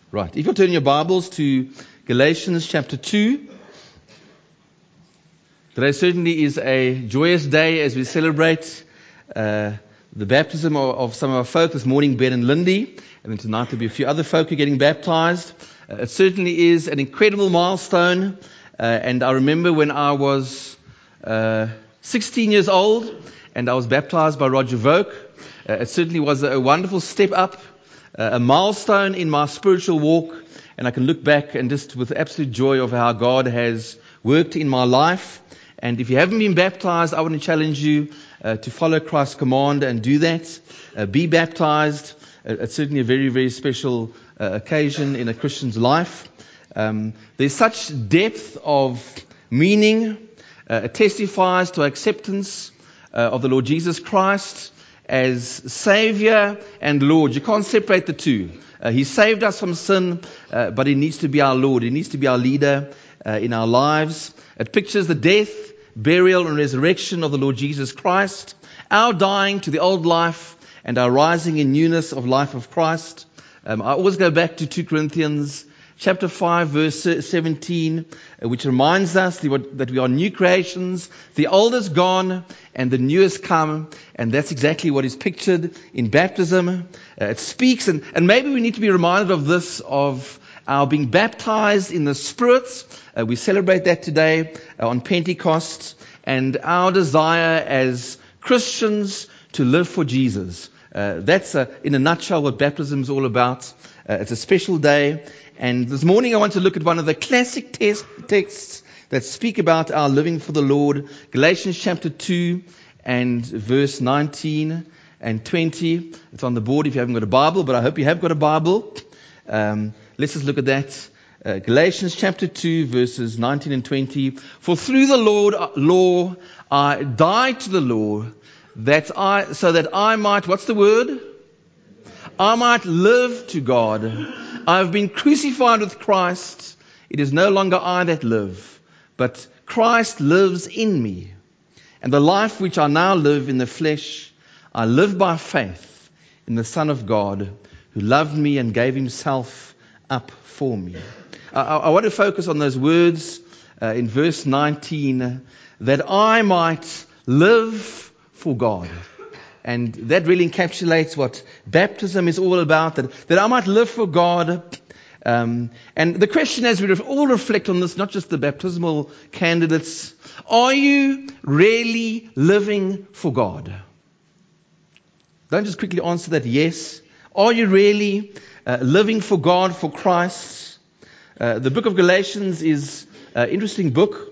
Right. If you'll turn your Bibles to Galatians chapter 2. Today certainly is a joyous day as we celebrate the baptism of some of our folk. This morning, Ben and Lindy. And then tonight there'll be a few other folk who are getting baptized. It certainly is an incredible milestone. And I remember when I was 16 years old and I was baptized by Roger Voke. It certainly was a wonderful step up, a milestone in my spiritual walk. And I can look back and just with absolute joy of how God has worked in my life. And if you haven't been baptized, I want to challenge you to follow Christ's command and do that. Be baptized. It's certainly a very, very special occasion in a Christian's life. There's such depth of meaning. It testifies to acceptance of the Lord Jesus Christ as Savior and Lord. You can't separate the two. He saved us from sin, but He needs to be our Lord. He needs to be our leader in our lives. It pictures the death, burial, and resurrection of the Lord Jesus Christ, our dying to the old life and our rising in newness of life of Christ. I always go back to 2 Corinthians chapter 5, verse 17, which reminds us that we are new creations. The old is gone and the new has come. And that's exactly what is pictured in baptism. It speaks, and maybe we need to be reminded of this, of our being baptized in the Spirit. We celebrate that today on Pentecost. And our desire as Christians to live for Jesus. That's in a nutshell what baptism is all about. It's a special day. And this morning I want to look at one of the classic texts that speak about our living for the Lord. Galatians chapter 2 and verse 19 and 20. It's on the board if you haven't got a Bible, but I hope you have got a Bible. Let's just look at that. Galatians chapter 2 verses 19 and 20. For through the law I died to the law, so that I might, what's the word? I might live to God. I have been crucified with Christ. It is no longer I that live, but Christ lives in me. And the life which I now live in the flesh, I live by faith in the Son of God, who loved me and gave Himself up for me. I want to focus on those words in verse 19, that I might live for God. And that really encapsulates what baptism is all about, that I might live for God. And the question as we all reflect on this, not just the baptismal candidates, are you really living for God? Don't just quickly answer that yes. Are you really living for God, for Christ? The book of Galatians is an interesting book.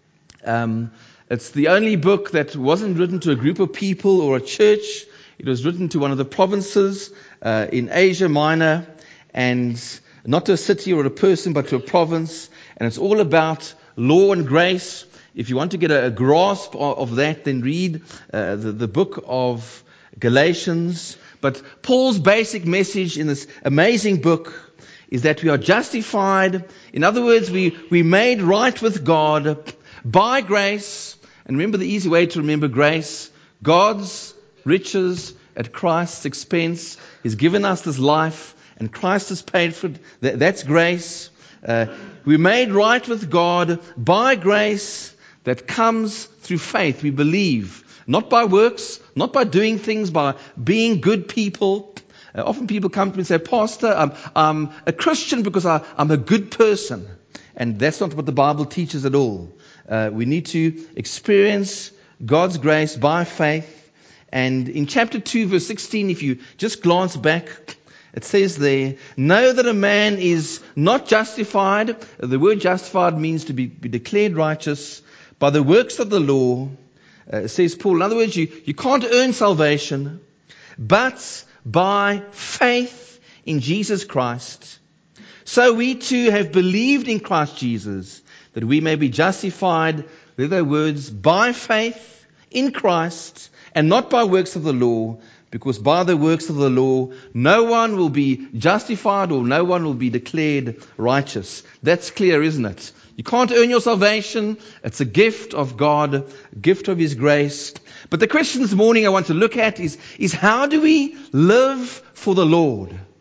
It's the only book that wasn't written to a group of people or a church. It was written to one of the provinces in Asia Minor, and not to a city or a person, but to a province. And it's all about law and grace. If you want to get a grasp of that, then read the book of Galatians. But Paul's basic message in this amazing book is that we are justified. In other words, we made right with God by grace. And remember the easy way to remember grace. God's riches at Christ's expense. He's given us this life and Christ has paid for it. That's grace. We're made right with God by grace that comes through faith. We believe. Not by works, not by doing things, by being good people. Often people come to me and say, Pastor, I'm a Christian because I'm a good person. And that's not what the Bible teaches at all. We need to experience God's grace by faith. And in chapter 2, verse 16, if you just glance back, it says there, know that a man is not justified. The word justified means to be declared righteous by the works of the law. Says Paul. In other words, you can't earn salvation, but by faith in Jesus Christ. So we too have believed in Christ Jesus, that we may be justified, with their words, by faith in Christ, and not by works of the law, because by the works of the law, no one will be justified or no one will be declared righteous. That's clear, isn't it? You can't earn your salvation. It's a gift of God, a gift of His grace. But the question this morning I want to look at is how do we live for the Lord?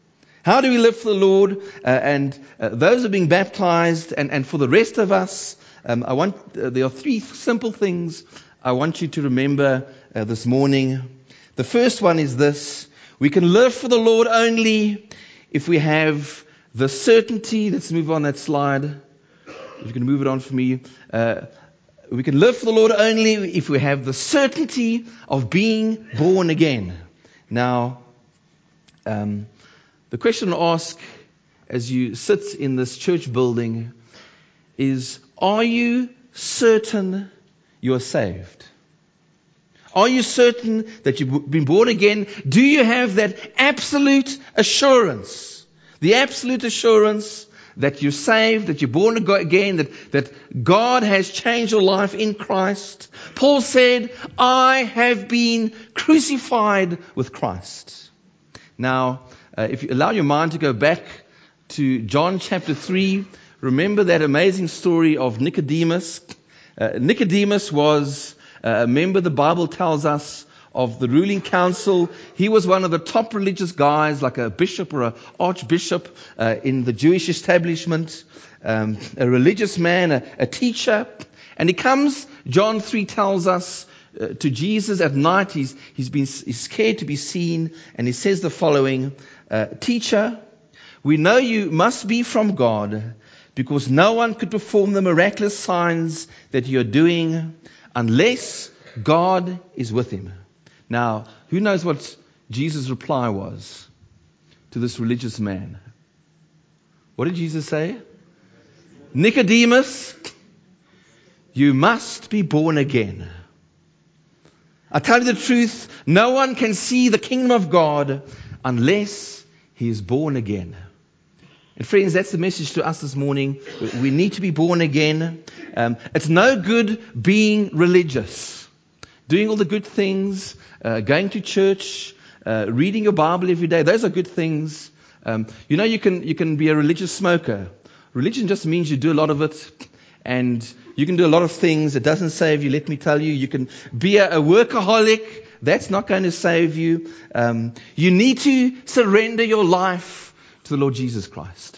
How do we live for the Lord? And those who are being baptized, and for the rest of us, there are three simple things I want you to remember this morning. The first one is this: we can live for the Lord only if we have the certainty. Let's move on that slide. If you can move it on for me. We can live for the Lord only if we have the certainty of being born again. Now, the question to ask as you sit in this church building is, are you certain you are saved? Are you certain that you've been born again? Do you have that absolute assurance? The absolute assurance that you're saved, that you're born again, that God has changed your life in Christ. Paul said, I have been crucified with Christ. Now, if you allow your mind to go back to John chapter 3, remember that amazing story of Nicodemus. Nicodemus was a member, the Bible tells us, of the ruling council. He was one of the top religious guys, like a bishop or an archbishop in the Jewish establishment, a religious man, a teacher. And he comes, John 3 tells us, to Jesus at night. He's scared to be seen, and he says the following: Teacher, we know you must be from God, because no one could perform the miraculous signs that you're doing unless God is with him. Now, who knows what Jesus' reply was to this religious man? What did Jesus say? Nicodemus, you must be born again. I tell you the truth, no one can see the kingdom of God unless he is born again. And friends, that's the message to us this morning. We need to be born again. It's no good being religious, doing all the good things, going to church, reading your Bible every day. Those are good things. You can be a religious smoker. Religion just means you do a lot of it, and you can do a lot of things. It doesn't save you, let me tell you. You can be a workaholic. That's not going to save you. You need to surrender your life to the Lord Jesus Christ.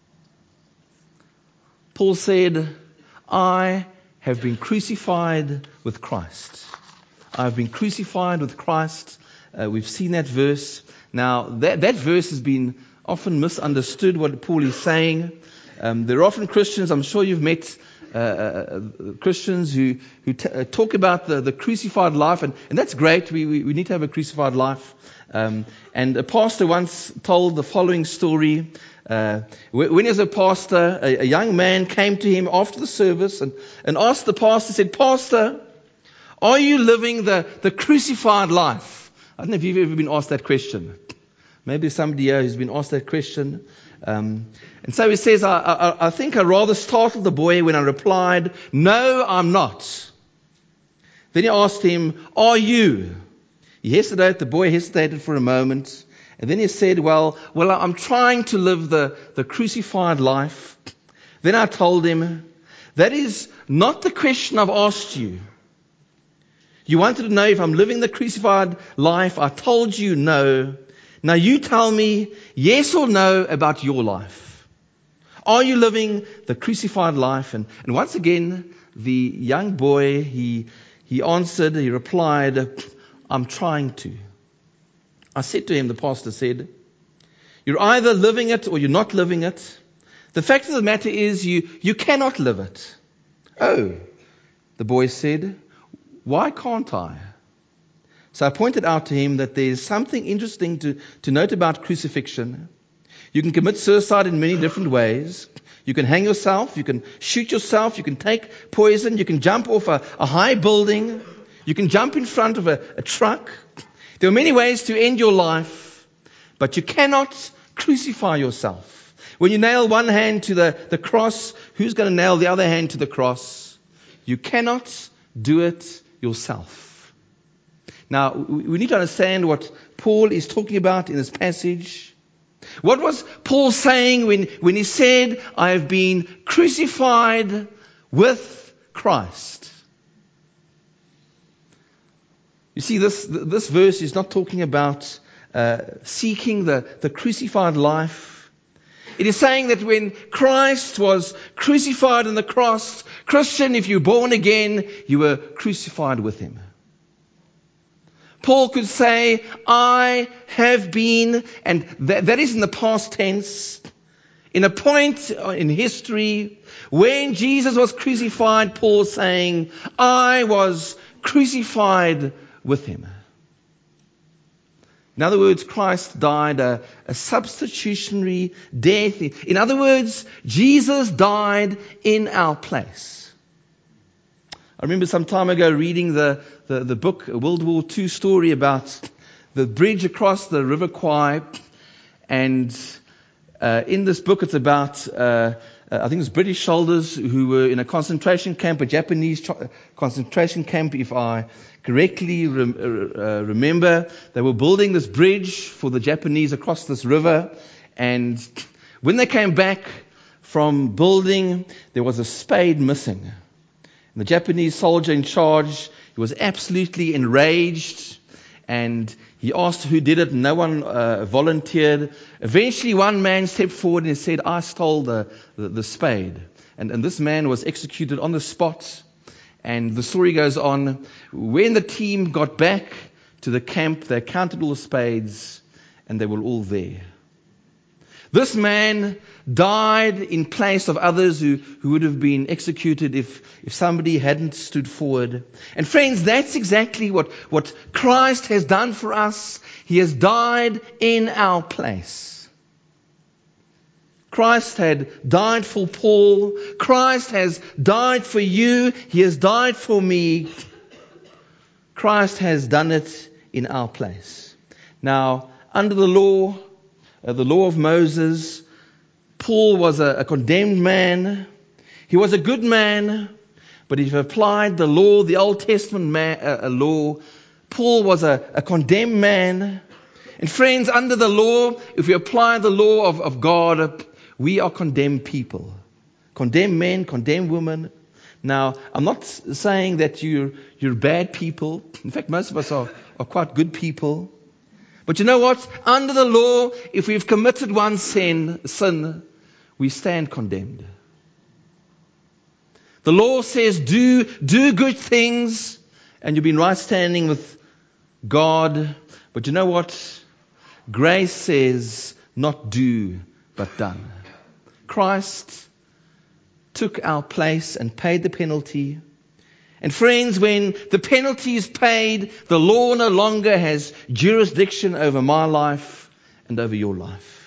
Paul said, I have been crucified with Christ. I have been crucified with Christ. We've seen that verse. Now, that verse has been often misunderstood, what Paul is saying. There are often Christians, I'm sure you've met Christians who talk about the crucified life, and that's great. We need to have a crucified life. And a pastor once told the following story. When he was a pastor, a young man came to him after the service and asked the pastor, said, Pastor, are you living the crucified life? I don't know if you've ever been asked that question. Maybe somebody here who's been asked that question. And so he says, I think I rather startled the boy when I replied, no, I'm not. Then he asked him, are you? The boy hesitated for a moment. And then he said, well, I'm trying to live the crucified life. Then I told him, that is not the question I've asked you. You wanted to know if I'm living the crucified life. I told you no. Now you tell me yes or no about your life. Are you living the crucified life? And once again, the young boy, he answered, he replied, I'm trying to. I said to him, the pastor said, you're either living it or you're not living it. The fact of the matter is you cannot live it. Oh, the boy said, why can't I? So I pointed out to him that there's something interesting to note about crucifixion. You can commit suicide in many different ways. You can hang yourself, you can shoot yourself, you can take poison, you can jump off a high building, you can jump in front of a truck. There are many ways to end your life, but you cannot crucify yourself. When you nail one hand to the cross, who's going to nail the other hand to the cross? You cannot do it yourself. Now, we need to understand what Paul is talking about in this passage. What was Paul saying when he said, I have been crucified with Christ? You see, this verse is not talking about seeking the crucified life. It is saying that when Christ was crucified on the cross, Christian, if you're born again, you were crucified with him. Paul could say, I have been, and that is in the past tense, in a point in history when Jesus was crucified, Paul saying, I was crucified with him. In other words, Christ died a substitutionary death. In other words, Jesus died in our place. I remember some time ago reading the book, a World War II story about the bridge across the River Kwai. And in this book, it's about, I think it was British soldiers who were in a concentration camp, a Japanese concentration camp, if I correctly remember. They were building this bridge for the Japanese across this river. And when they came back from building, there was a spade missing. And the Japanese soldier in charge, he was absolutely enraged. And he asked who did it. No one volunteered. Eventually, one man stepped forward and said, I stole the spade. And this man was executed on the spot. And the story goes on. When the team got back to the camp, they counted all the spades, and they were all there. This man died in place of others who would have been executed if somebody hadn't stood forward. And friends, that's exactly what Christ has done for us. He has died in our place. Christ had died for Paul. Christ has died for you. He has died for me. Christ has done it in our place. Now, under the law of Moses, Paul was a condemned man. He was a good man, but if you applied the law, the Old Testament law, Paul was a condemned man. And friends, under the law, if we apply the law of God, we are condemned people. Condemned men, condemned women. Now, I'm not saying that you're bad people. In fact, most of us are quite good people. But you know what? Under the law, if we've committed one sin, we stand condemned. The law says do good things and you'll be in right standing with God. But you know what? Grace says not do, but done. Christ took our place and paid the penalty. And friends, when the penalty is paid, the law no longer has jurisdiction over my life and over your life.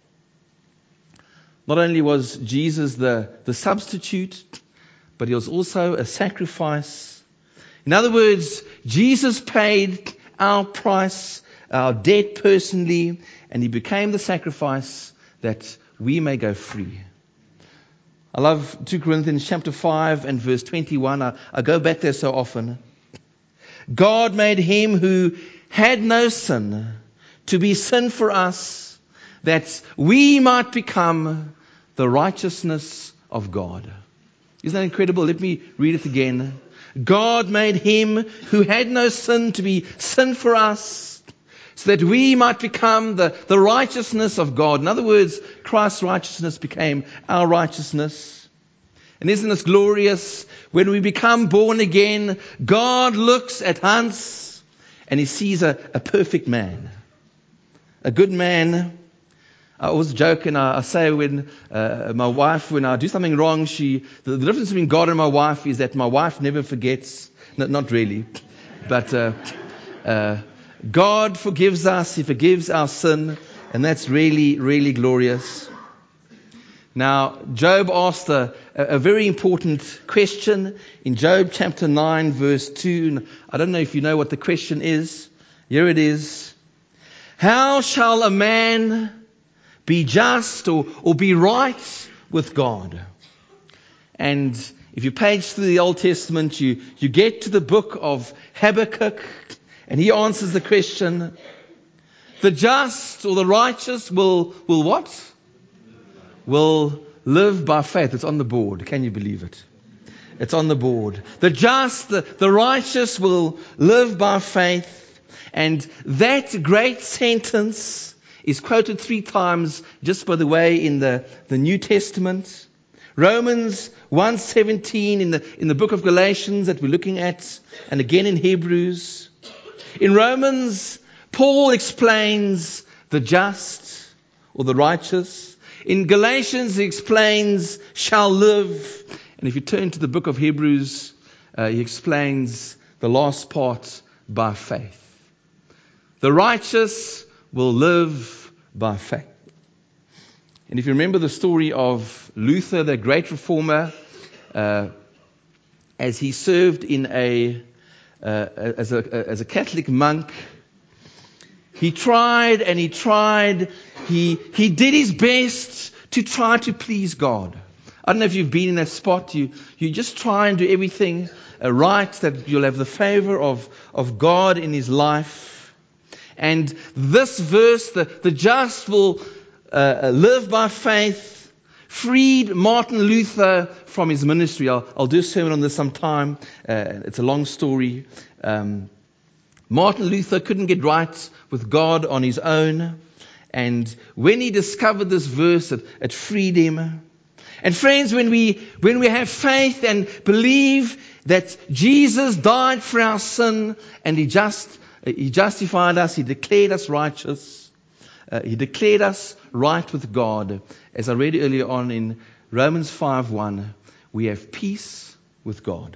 Not only was Jesus the substitute, but he was also a sacrifice. In other words, Jesus paid our price, our debt personally, and he became the sacrifice that we may go free. I love 2 Corinthians chapter 5 and verse 21. I go back there so often. God made him who had no sin to be sin for us, that we might become the righteousness of God. Isn't that incredible? Let me read it again. God made him who had no sin to be sin for us, so that we might become the righteousness of God. In other words, Christ's righteousness became our righteousness. And isn't this glorious? When we become born again, God looks at us and he sees a perfect man. A good man. I always joke and I say when my wife, when I do something wrong, the difference between God and my wife is that my wife never forgets. No, not really. But God forgives us. He forgives our sin. And that's really, really glorious. Now, Job asked a very important question in Job chapter 9, verse 2. I don't know if you know what the question is. Here it is. How shall a man be just or be right with God? And if you page through the Old Testament, you get to the book of Habakkuk. And he answers the question, the just or the righteous will what? Will live by faith. It's on the board. Can you believe it? It's on the board. The just, the righteous will live by faith. And that great sentence is quoted 3 times, just by the way, in the New Testament. Romans 1:17 in the book of Galatians that we're looking at, and again in Hebrews. In Romans, Paul explains the just or the righteous. In Galatians, he explains shall live. And if you turn to the book of Hebrews, he explains the last part by faith. The righteous will live by faith. And if you remember the story of Luther, the great reformer, as he served in as a Catholic monk, he tried and he tried. He did his best to try to please God. I don't know if you've been in that spot. You just try and do everything right, that you'll have the favor of God in his life. And this verse, the just will live by faith, freed Martin Luther from his ministry. I'll do a sermon on this sometime. It's a long story. Martin Luther couldn't get right with God on his own. And when he discovered this verse, it freed him. And friends, when we have faith and believe that Jesus died for our sin and He justified us, He declared us righteous, He declared us right with God. As I read earlier on in Romans 5:1, we have peace with God.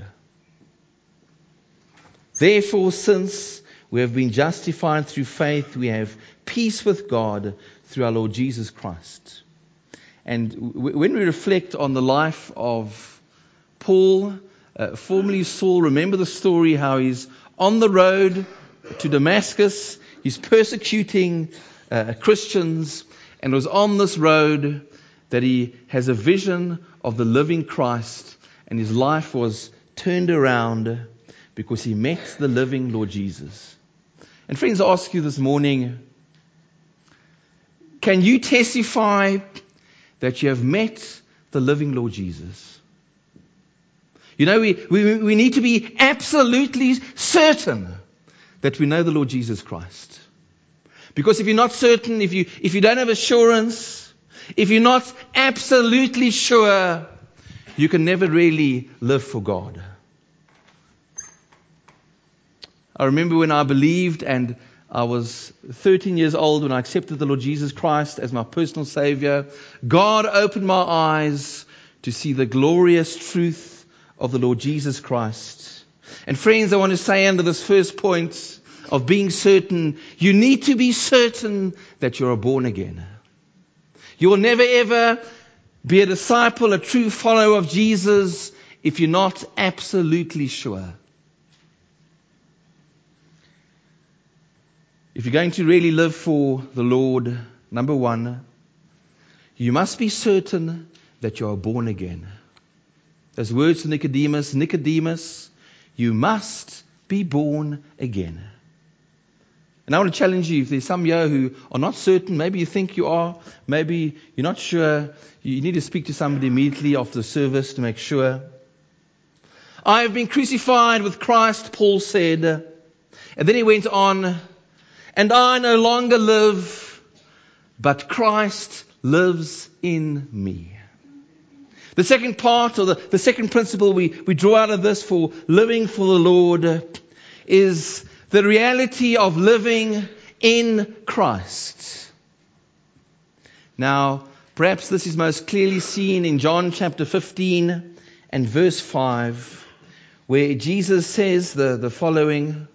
Therefore, since we have been justified through faith, we have peace with God through our Lord Jesus Christ. And when we reflect on the life of Paul, formerly Saul, remember the story how he's on the road to Damascus. He's persecuting Christians, and it was on this road that he has a vision of the living Christ, and his life was turned around because he met the living Lord Jesus. And friends, I ask you this morning, can you testify that you have met the living Lord Jesus? You know, we need to be absolutely certain that we know the Lord Jesus Christ. Because if you're not certain, if you don't have assurance, if you're not absolutely sure, you can never really live for God. I remember when I believed, and I was 13 years old when I accepted the Lord Jesus Christ as my personal Savior. God opened my eyes to see the glorious truth of the Lord Jesus Christ. And friends, I want to say under this first point of being certain, you need to be certain that you are born again. You will never ever be a disciple, a true follower of Jesus, if you're not absolutely sure. If you're going to really live for the Lord, number one, you must be certain that you are born again. Those words to Nicodemus, Nicodemus, you must be born again. And I want to challenge you, if there's some here who are not certain, maybe you think you are, maybe you're not sure, you need to speak to somebody immediately after the service to make sure. I have been crucified with Christ, Paul said. And then he went on, and I no longer live, but Christ lives in me. The second part, or the second principle we draw out of this for living for the Lord, is the reality of living in Christ. Now, perhaps this is most clearly seen in John chapter 15 and verse 5, where Jesus says the following: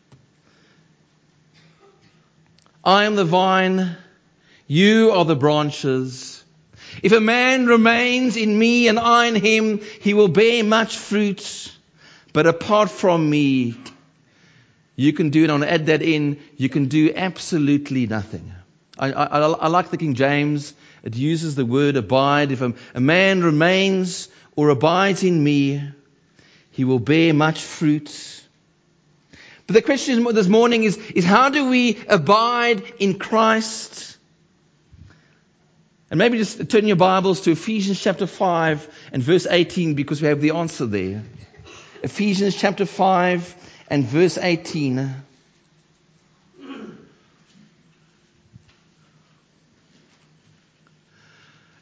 I am the vine, you are the branches. If a man remains in me and I in him, he will bear much fruit. But apart from me, you can do, and I want to add that in, you can do absolutely nothing. I like the King James. It uses the word abide. If a man remains or abides in me, he will bear much fruit. But the question this morning is how do we abide in Christ? And maybe just turn your Bibles to Ephesians chapter 5 and verse 18, because we have the answer there. Ephesians chapter 5 and verse 18.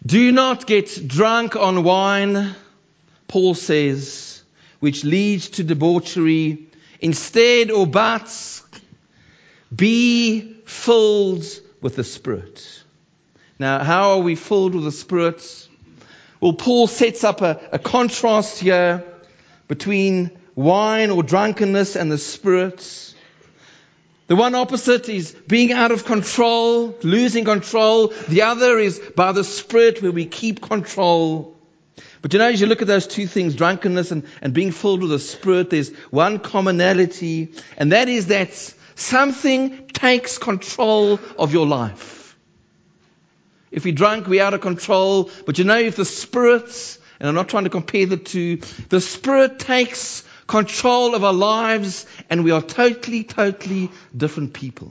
Do not get drunk on wine, Paul says, which leads to debauchery. Instead, or but, be filled with the Spirit. Now, how are we filled with the Spirit? Well, Paul sets up a contrast here between wine or drunkenness and the Spirit. The one opposite is being out of control, losing control. The other is by the Spirit, where we keep control. But as you look at those two things, drunkenness and being filled with the Spirit, there's one commonality, and that is that something takes control of your life. If we're drunk, we're out of control. But if the Spirit, and I'm not trying to compare the two, the Spirit takes control of our lives, and we are totally, totally different people.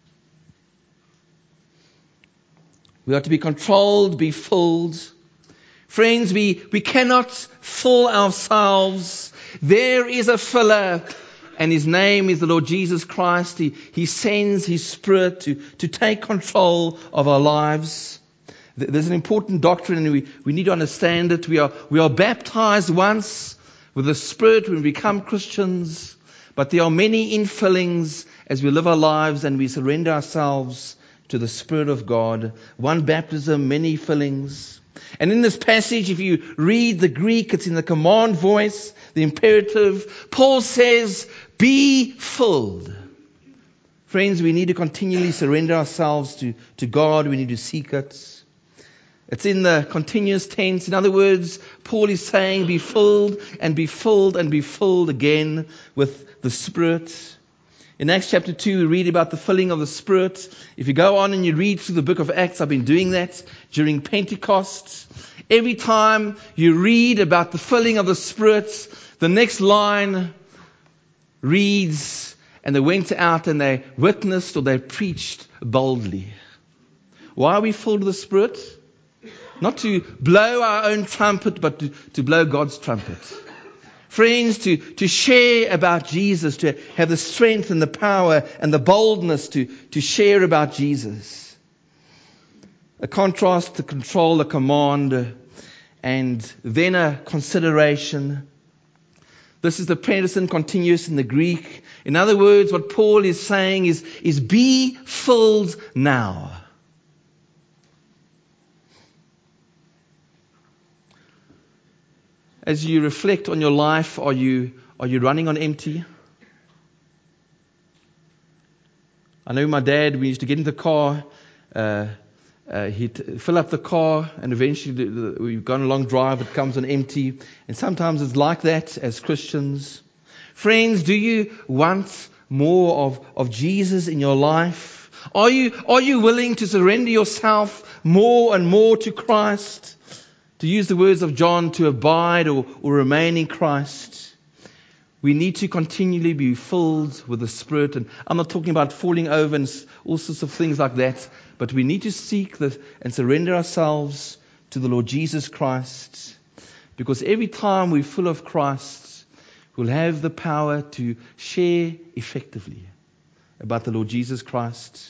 We are to be controlled, be filled. Friends, we cannot fill ourselves. There is a filler, and His name is the Lord Jesus Christ. He sends His Spirit to take control of our lives. There's an important doctrine, and we need to understand it. We are baptized once with the Spirit when we become Christians, but there are many infillings as we live our lives and we surrender ourselves to the Spirit of God. One baptism, many fillings. And in this passage, if you read the Greek, it's in the command voice, the imperative. Paul says, be filled. Friends, we need to continually surrender ourselves to God. We need to seek it. It's in the continuous tense. In other words, Paul is saying, be filled and be filled and be filled again with the Spirit. In Acts chapter 2, we read about the filling of the Spirit. If you go on and you read through the book of Acts, I've been doing that during Pentecost. Every time you read about the filling of the Spirit, the next line reads, and they went out and they witnessed or they preached boldly. Why are we filled with the Spirit? Not to blow our own trumpet, but to blow God's trumpet. Friends, to share about Jesus, to have the strength and the power and the boldness to share about Jesus. A contrast to control, a command, and then a consideration. This is the present continuous in the Greek. In other words, what Paul is saying is be filled now. As you reflect on your life, are you running on empty? I know my dad, we used to get in the car, he'd fill up the car, and eventually we've gone a long drive, it comes on empty. And sometimes it's like that as Christians. Friends, do you want more of Jesus in your life? Are you willing to surrender yourself more and more to Christ? To use the words of John, to abide or remain in Christ. We need to continually be filled with the Spirit. And I'm not talking about falling over and all sorts of things like that. But we need to seek and surrender ourselves to the Lord Jesus Christ. Because every time we're full of Christ, we'll have the power to share effectively about the Lord Jesus Christ.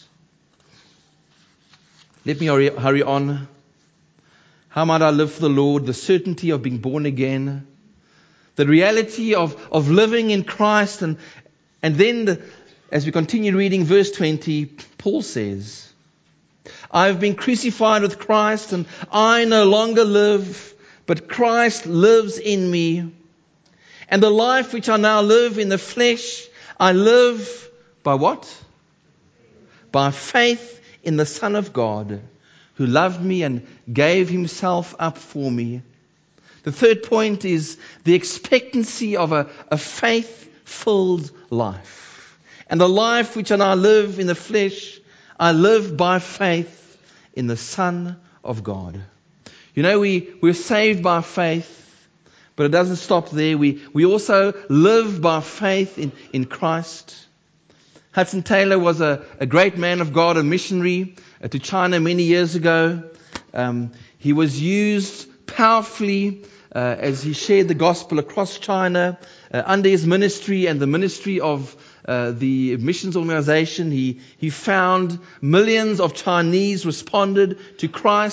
Let me hurry on. How might I live for the Lord? The certainty of being born again. The reality of living in Christ. And then, as we continue reading verse 20, Paul says, I have been crucified with Christ, and I no longer live, but Christ lives in me. And the life which I now live in the flesh, I live by what? By faith in the Son of God, who loved me and gave Himself up for me. The third point is the expectancy of a faith-filled life. And the life which I now live in the flesh, I live by faith in the Son of God. We're saved by faith, but it doesn't stop there. We also live by faith in Christ. Hudson Taylor was a great man of God, a missionary to China many years ago. He was used powerfully as he shared the gospel across China under his ministry and the ministry of the missions organization. He found millions of Chinese responded to Christ.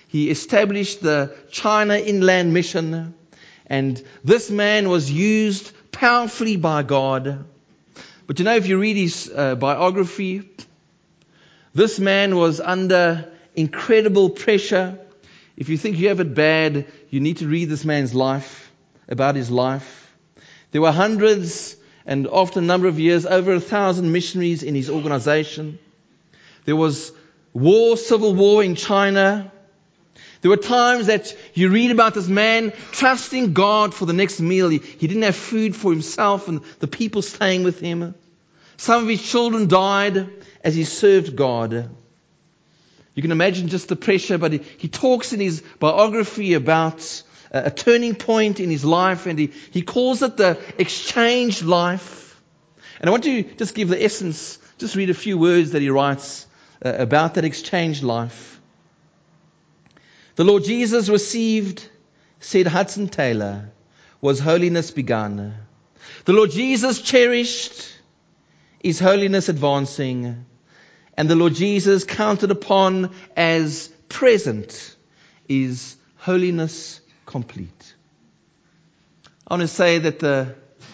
He established the China Inland Mission, and this man was used powerfully by God. But if you read his biography, this man was under incredible pressure. If you think you have it bad, you need to read this man's life, about his life. There were hundreds, and after a number of years, over 1,000 missionaries in his organization. There was civil war in China. There were times that you read about this man trusting God for the next meal. He didn't have food for himself and the people staying with him. Some of his children died as he served God. You can imagine just the pressure, but he talks in his biography about a turning point in his life, and he calls it the exchanged life. And I want to just give the essence, just read a few words that he writes about that exchanged life. The Lord Jesus received, said Hudson Taylor, was holiness begun. The Lord Jesus cherished, is holiness advancing. And the Lord Jesus counted upon as present, is holiness complete. I want to say that the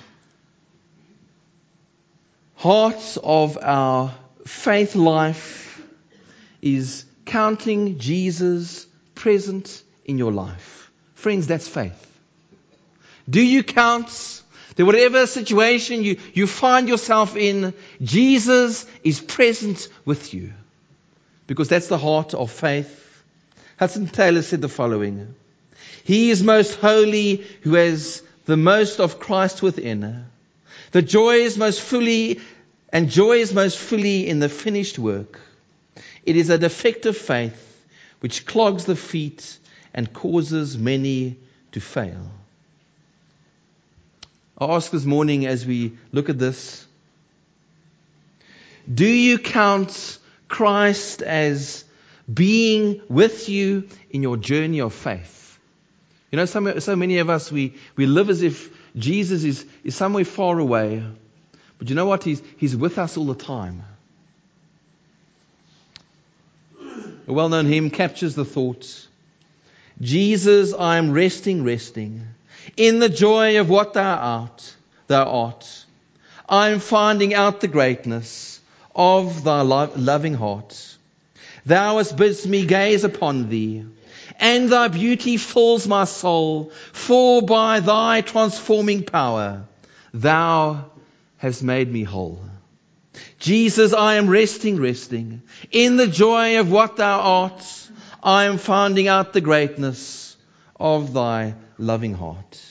heart of our faith life is counting Jesus present in your life. Friends, that's faith. Do you count that whatever situation you find yourself in, Jesus is present with you? Because that's the heart of faith. Hudson Taylor said the following: He is most holy who has the most of Christ within. The joy is most fully in the finished work. It is a defective faith which clogs the feet and causes many to fail. I ask this morning as we look at this, do you count Christ as being with you in your journey of faith? So many of us, we live as if Jesus is somewhere far away. But you know what? He's with us all the time. A well-known hymn captures the thought: Jesus, I am resting, in the joy of what thou art. I am finding out the greatness of thy loving heart. Thou hast bid me gaze upon thee, and thy beauty fills my soul, for by thy transforming power thou hast made me whole. Jesus, I am resting in the joy of what thou art. I am finding out the greatness of thy loving heart.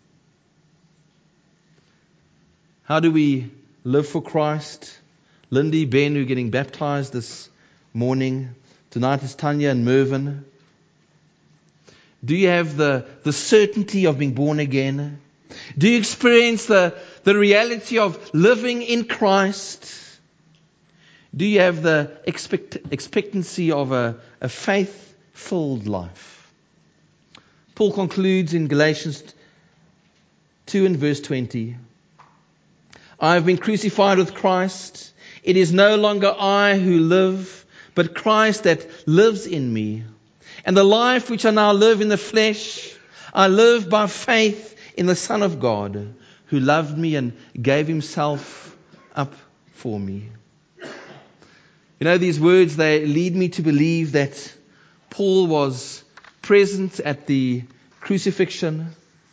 How do we live for Christ? Lindy, Ben, who are getting baptized this morning. Tonight is Tanya and Mervyn. Do you have the certainty of being born again? Do you experience the reality of living in Christ? Do you have the expectancy of a faith-filled life? Paul concludes in Galatians 2 and verse 20. I have been crucified with Christ. It is no longer I who live, but Christ that lives in me. And the life which I now live in the flesh, I live by faith in the Son of God, who loved me and gave himself up for me. These words, they lead me to believe that Paul was present at the crucifixion.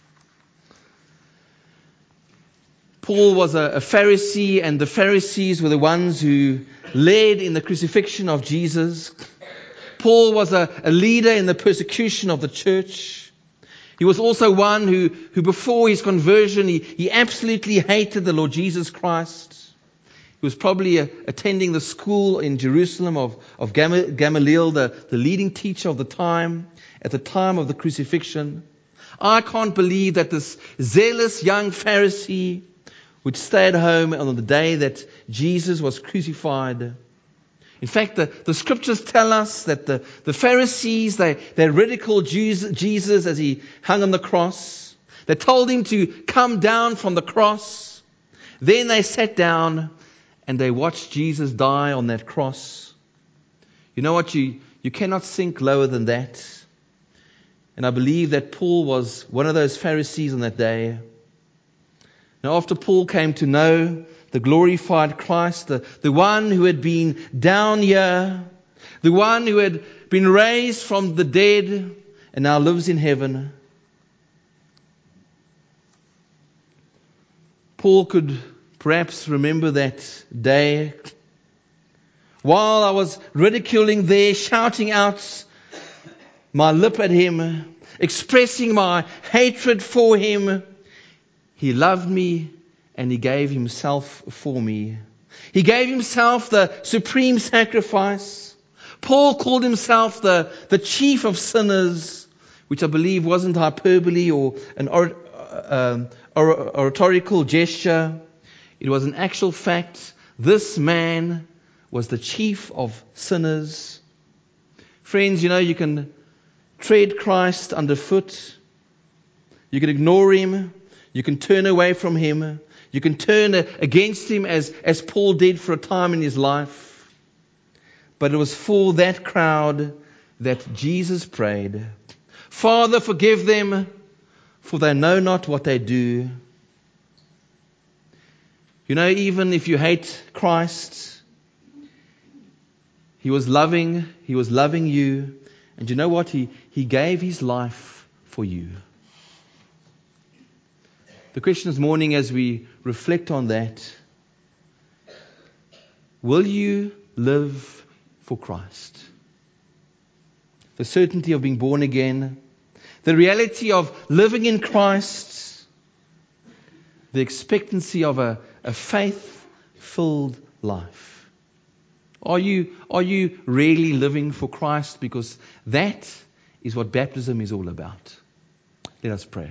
Paul was a Pharisee, and the Pharisees were the ones who led in the crucifixion of Jesus. Paul was a leader in the persecution of the church. He was also one who before his conversion, he absolutely hated the Lord Jesus Christ. He was probably attending the school in Jerusalem of Gamaliel, the leading teacher of the time, at the time of the crucifixion. I can't believe that this zealous young Pharisee would stay at home on the day that Jesus was crucified. In fact, the scriptures tell us that the Pharisees, they ridiculed Jesus as he hung on the cross. They told him to come down from the cross. Then they sat down and they watched Jesus die on that cross. You know what? You cannot sink lower than that. And I believe that Paul was one of those Pharisees on that day. Now, after Paul came to know the glorified Christ, the one who had been down here, the one who had been raised from the dead and now lives in heaven, Paul could perhaps remember that day. While I was ridiculing there, shouting out my lip at him, expressing my hatred for him, he loved me and he gave himself for me. He gave himself the supreme sacrifice. Paul called himself the chief of sinners, which I believe wasn't hyperbole or an oratorical gesture. It was an actual fact. This man was the chief of sinners. Friends, you can tread Christ underfoot. You can ignore him. You can turn away from him. You can turn against him as Paul did for a time in his life. But it was for that crowd that Jesus prayed, Father, forgive them, for they know not what they do. Even if you hate Christ, He was loving you. And you know what? He gave His life for you. The question this morning, as we reflect on that, will you live for Christ? The certainty of being born again, the reality of living in Christ, the expectancy of a faith-filled life. Are you really living for Christ? Because that is what baptism is all about. Let us pray.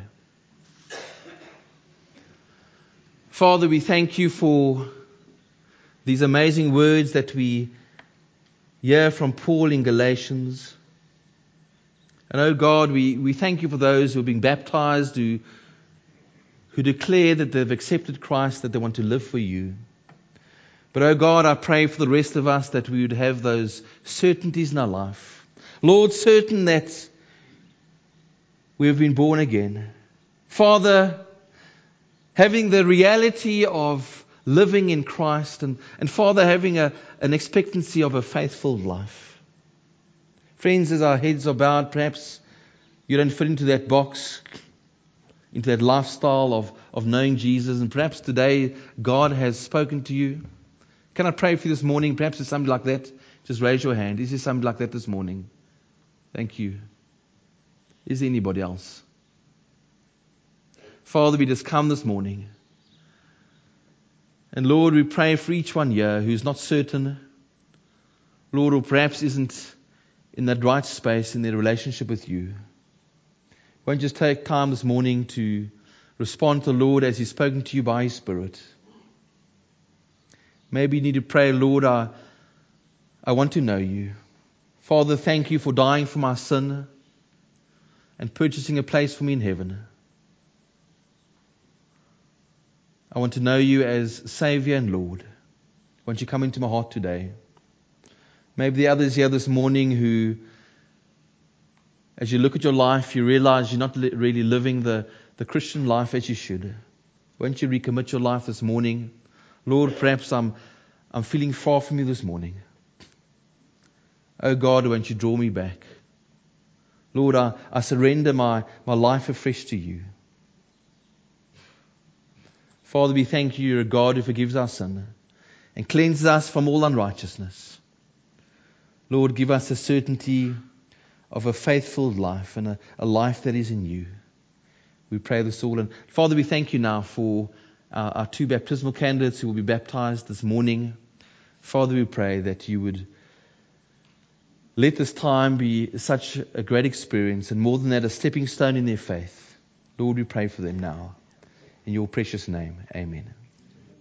Father, we thank you for these amazing words that we hear from Paul in Galatians. And oh God, we thank you for those who are being baptized, who declare that they've accepted Christ, that they want to live for you. But oh God, I pray for the rest of us that we would have those certainties in our life. Lord, certain that we have been born again. Father, having the reality of living in Christ, and Father, having an expectancy of a faithful life. Friends, as our heads are bowed, perhaps you don't fit into that box, into that lifestyle of knowing Jesus, and perhaps today God has spoken to you. Can I pray for you this morning? Perhaps there's somebody like that. Just raise your hand. Is there somebody like that this morning? Thank you. Is there anybody else? Father, we just come this morning. And Lord, we pray for each one here who's not certain, Lord, or perhaps isn't in that right space in their relationship with you. Won't just take time this morning to respond to the Lord as He's spoken to you by His Spirit. Maybe you need to pray, Lord, I want to know you. Father, thank you for dying for my sin and purchasing a place for me in heaven. I want to know you as Savior and Lord. Won't you come into my heart today? Maybe the others here this morning who, as you look at your life, you realize you're not really living the Christian life as you should. Won't you recommit your life this morning? Lord, perhaps I'm feeling far from you this morning. Oh God, won't you draw me back? Lord, I surrender my life afresh to you. Father, we thank you, you're a God who forgives our sin and cleanses us from all unrighteousness. Lord, give us a certainty of a faithful life and a life that is in you. We pray this all. And Father, we thank you now for our two baptismal candidates who will be baptized this morning. Father, we pray that you would let this time be such a great experience, and more than that, a stepping stone in their faith. Lord, we pray for them now. In your precious name, amen.